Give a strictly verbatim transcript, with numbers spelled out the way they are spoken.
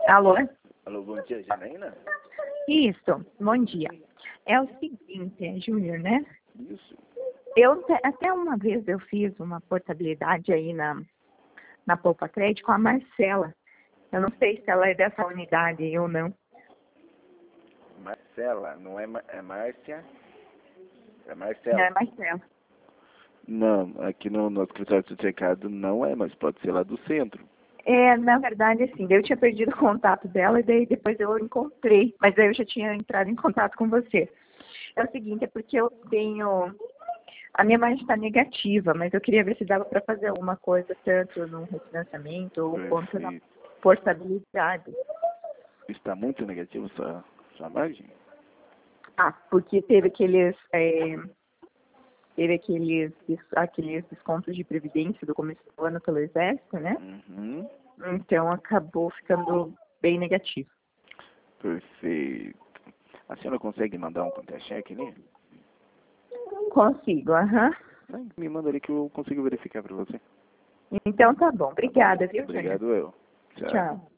Alô? Alô, bom dia, Janaína? Isso, bom dia. É o seguinte, é Júnior, né? Isso. Eu te- até uma vez eu fiz uma portabilidade aí na, na Poupa Crédito com a Marcela. Eu não sei se ela é dessa unidade aí ou não. Marcela, não é, Ma é Márcia? É Não Marcela? é Marcela. Não, aqui no nosso escritório de cercado não é, mas pode ser lá do centro. É, na verdade, assim, eu tinha perdido o contato dela e daí depois eu encontrei, mas aí eu já tinha entrado em contato com você. É o seguinte, é porque eu tenho... A minha margem está negativa, mas eu queria ver se dava para fazer alguma coisa, tanto no refinanciamento ou quanto na Perfeito. portabilidade. Está muito negativo sua, sua margem? Ah, porque teve aqueles... é, teve aqueles, aqueles descontos de previdência do começo do ano pelo Exército, né? Uhum. Então acabou ficando bem negativo. Perfeito. A senhora consegue mandar um contra-cheque ali? Consigo, aham. Ah, me manda ali que eu consigo verificar para você. Então tá bom. Obrigada, viu, Júnior? Obrigado eu. Tchau. Tchau.